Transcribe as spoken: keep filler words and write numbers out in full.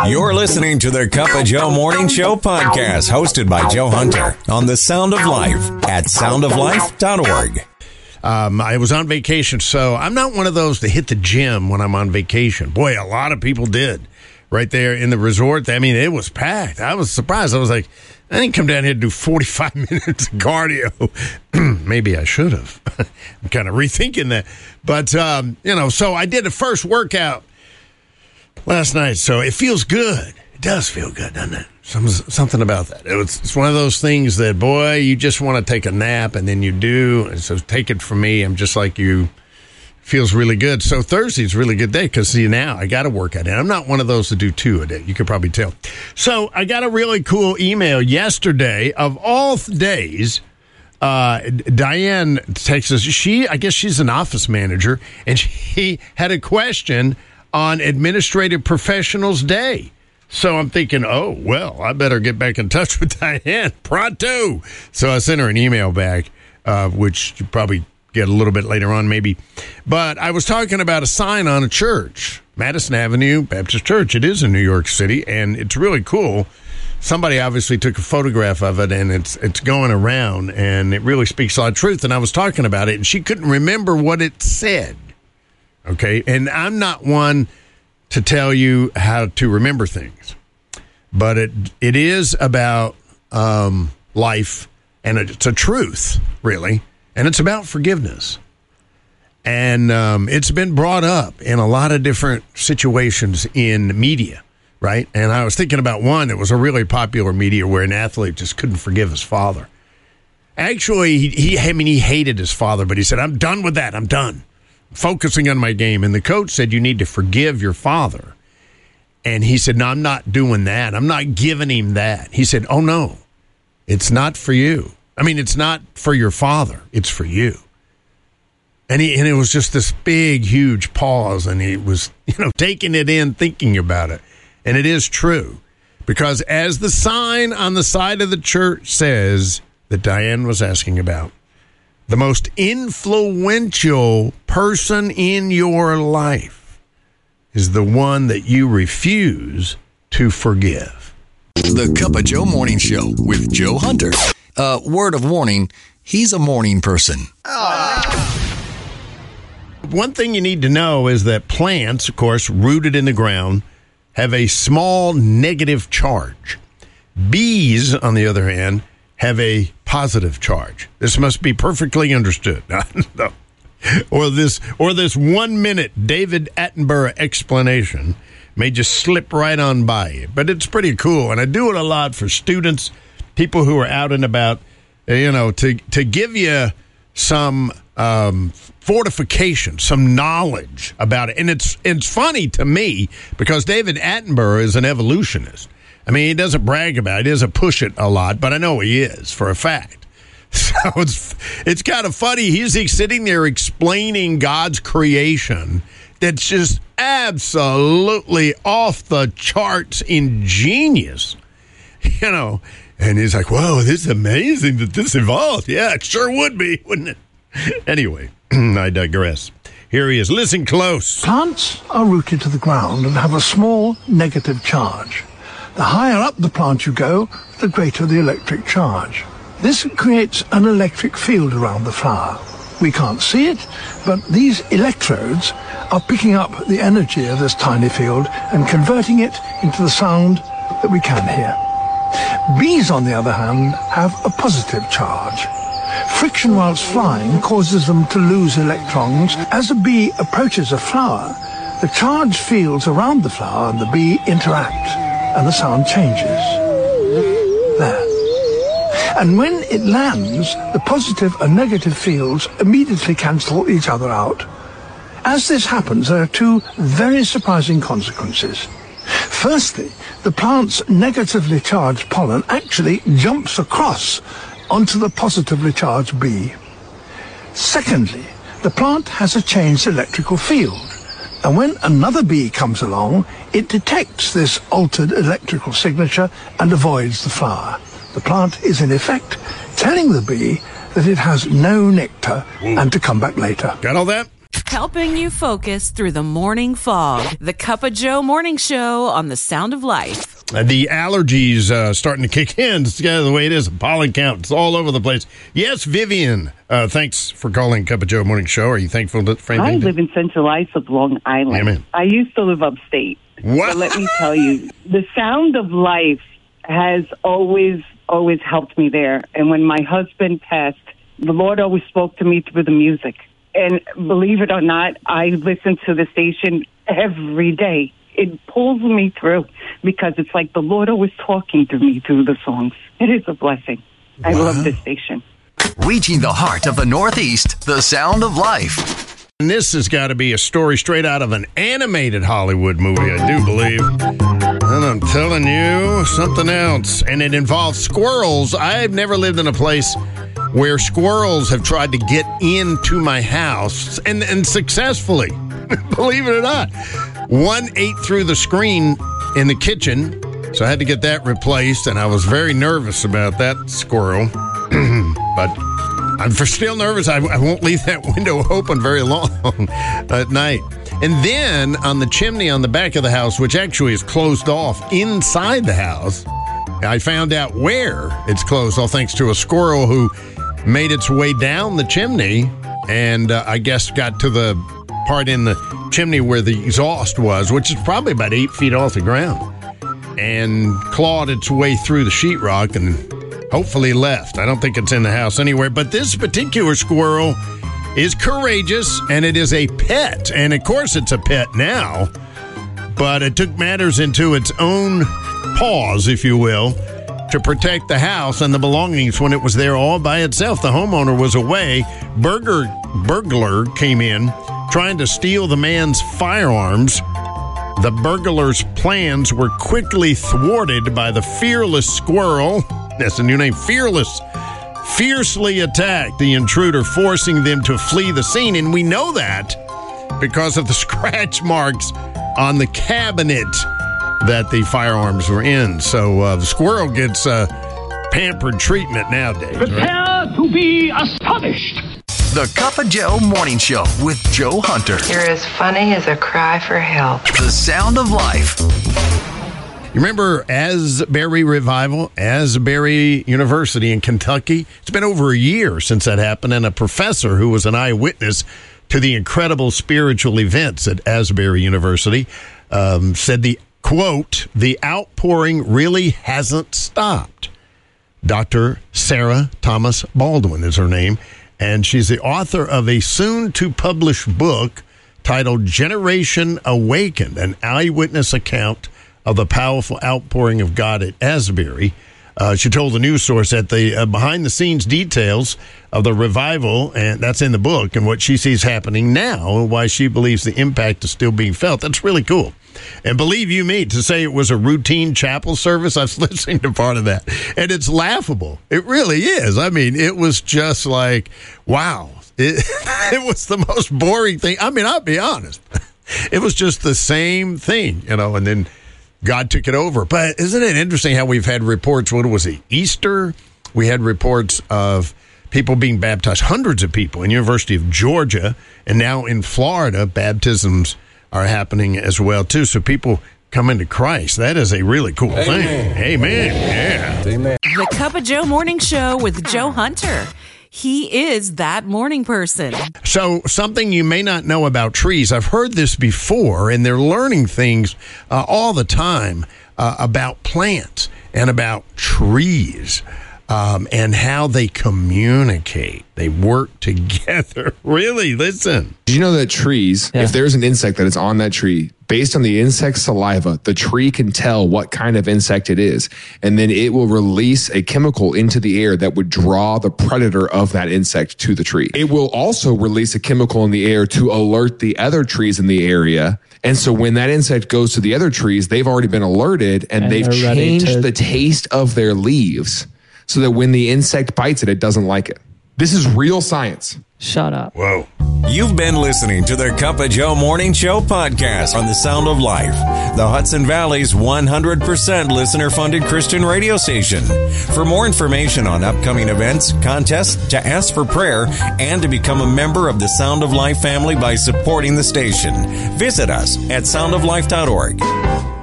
You're listening to the Cup of Joe Morning Show podcast, hosted by Joe Hunter on The Sound of Life at sound of life dot org. Um, I was on vacation, so I'm not one of those to hit the gym when I'm on vacation. Boy, a lot of people did right there in the resort. I mean, it was packed. I was surprised. I was like, I didn't come down here to do forty-five minutes of cardio. Maybe I should have. I'm kind of rethinking that. But, um, you know, so I did the first workout last night, so it feels good. It does feel good, doesn't it? Some, something about that. It was, it's one of those things that, boy, you just want to take a nap, and then you do. And so take it from me. I'm just like you. Feels really good. So Thursday's a really good day because, see, now I got to work out. And I'm not one of those to do two a day. You could probably tell. So I got a really cool email yesterday. Of all days, uh, Diane texts us. She, I guess she's an office manager, and she had a question on Administrative Professionals Day. So I'm thinking, oh, well, I better get back in touch with Diane pronto. So I sent her an email back, uh, which you probably get a little bit later on maybe. But I was talking about a sign on a church, Madison Avenue Baptist Church. It is in New York City, and it's really cool. Somebody obviously took a photograph of it, and it's it's going around, and it really speaks a lot of truth. And I was talking about it, and she couldn't remember what it said. Okay, and I'm not one to tell you how to remember things, but it it is about um, life, and it's a truth, really, and it's about forgiveness. And um, it's been brought up in a lot of different situations in media, right? And I was thinking about one that was a really popular media where an athlete just couldn't forgive his father. Actually, he, he I mean, he hated his father, but he said, I'm done with that. I'm done. Focusing on my game. And the coach said, you need to forgive your father. And he said, no, I'm not doing that. I'm not giving him that. He said, oh, no, it's not for you. I mean, it's not for your father. It's for you. And he, and it was just this big, huge pause. And he was, you know, taking it in, thinking about it. And it is true. Because as the sign on the side of the church says that Diane was asking about, the most influential person in your life is the one that you refuse to forgive. The Cup of Joe Morning Show with Joe Hunter. Uh, word of warning, he's a morning person. One thing you need to know is that plants, of course, rooted in the ground, have a small negative charge. Bees, on the other hand, have a positive charge. This must be perfectly understood. No. Or this or this one minute David Attenborough explanation may just slip right on by you. But it's pretty cool. And I do it a lot for students, people who are out and about, you know, to, to give you some um, fortification, some knowledge about it. And it's it's funny to me because David Attenborough is an evolutionist. I mean, he doesn't brag about it. He doesn't push it a lot, but I know he is for a fact. So it's it's kind of funny. He's, he's sitting there explaining God's creation that's just absolutely off the charts ingenious, you know. And he's like, whoa, this is amazing that this evolved. Yeah, it sure would be, wouldn't it? Anyway, I digress. Here he is. Listen close. Plants are rooted to the ground and have a small negative charge. The higher up the plant you go, the greater the electric charge. This creates an electric field around the flower. We can't see it, but these electrodes are picking up the energy of this tiny field and converting it into the sound that we can hear. Bees, on the other hand, have a positive charge. Friction whilst flying causes them to lose electrons. As a bee approaches a flower, the charged fields around the flower and the bee interact, and the sound changes. There. And when it lands, the positive and negative fields immediately cancel each other out. As this happens, there are two very surprising consequences. Firstly, the plant's negatively charged pollen actually jumps across onto the positively charged bee. Secondly, the plant has a changed electrical field. And when another bee comes along, it detects this altered electrical signature and avoids the flower. The plant is, in effect, telling the bee that it has no nectar and to come back later. Got all that? helping you focus through the morning fog. The Cup of Joe Morning Show on the Sound of Life. Uh, the allergies uh, starting to kick in. It's kind of the way it is. Pollen count. It's all over the place. Yes, Vivian. Uh, thanks for calling Cup of Joe Morning Show. Are you thankful for anything? I live in Central Islip, Long Island. Amen. I used to live upstate. What? But let me tell you, the Sound of Life has always, always helped me there. And when my husband passed, the Lord always spoke to me through the music. And believe it or not, I listen to the station every day. It pulls me through because it's like the Lord always talking to me through the songs. It is a blessing. I Wow. love this station. Reaching the heart of the Northeast, the Sound of Life. And this has got to be a story straight out of an animated Hollywood movie, I do believe. And I'm telling you something else. And it involves squirrels. I've never lived in a place where squirrels have tried to get into my house, and, and successfully, believe it or not. One ate through the screen in the kitchen, so I had to get that replaced, and I was very nervous about that squirrel. But I'm for still nervous. I, I won't leave that window open very long at night. And then on the chimney on the back of the house, which actually is closed off inside the house, I found out where it's closed off thanks to a squirrel who made its way down the chimney and uh, I guess got to the part in the chimney where the exhaust was, which is probably about eight feet off the ground, and clawed its way through the sheetrock and hopefully left. I don't think it's in the house anywhere, but this particular squirrel is courageous, and it is a pet. And, of course, it's a pet now, but it took matters into its own paws, if you will, to protect the house and the belongings when it was there all by itself. The homeowner was away. Burger, burglar came in trying to steal the man's firearms. The burglar's plans were quickly thwarted by the fearless squirrel. That's the new name, Fearless. Fiercely attacked the intruder, forcing them to flee the scene. And we know that because of the scratch marks on the cabinet that the firearms were in. So uh, the squirrel gets uh, pampered treatment nowadays. Right? Prepare to be astonished. The Cup of Joe Morning Show with Joe Hunter. You're as funny as a cry for help. The Sound of Life. You remember Asbury Revival, Asbury University in Kentucky? It's been over a year since that happened, and a professor who was an eyewitness to the incredible spiritual events at Asbury University um, said the quote, "The outpouring really hasn't stopped." Doctor Sarah Thomas Baldwin is her name, and she's the author of a soon-to-publish book titled Generation Awakened, an eyewitness account of the powerful outpouring of God at Asbury. Uh, she told the news source that the uh, behind-the-scenes details of the revival, and that's in the book, and what she sees happening now, and why she believes the impact is still being felt. That's really cool. And believe you me, to say it was a routine chapel service, I was listening to part of that, and it's laughable. It really is. I mean, it was just like, wow. It, it was the most boring thing. I mean, I'll be honest. It was just the same thing, you know, and then God took it over. But isn't it interesting how we've had reports, what was it, Easter? We had reports of people being baptized, hundreds of people in University of Georgia, and now in Florida, baptisms are happening as well, too. So people come into Christ. That is a really cool Amen. thing. Amen. Yeah. Amen. The Cup of Joe Morning Show with Joe Hunter. He is that morning person. So something you may not know about trees. I've heard this before, and they're learning things uh, all the time uh, about plants and about trees um, and how they communicate. They work together. Really, listen. Did you know that trees, yeah. if there's an insect that is on that tree, based on the insect's saliva, the tree can tell what kind of insect it is, and then it will release a chemical into the air that would draw the predator of that insect to the tree. It will also release a chemical in the air to alert the other trees in the area. And so when that insect goes to the other trees, they've already been alerted, and, and they've changed to- the taste of their leaves so that when the insect bites it, it doesn't like it. This is real science. Shut up. Whoa. You've been listening to the Cup of Joe Morning Show podcast on the Sound of Life, the Hudson Valley's one hundred percent listener-funded Christian radio station. For more information on upcoming events, contests, to ask for prayer, and to become a member of the Sound of Life family by supporting the station, visit us at sound of life dot org.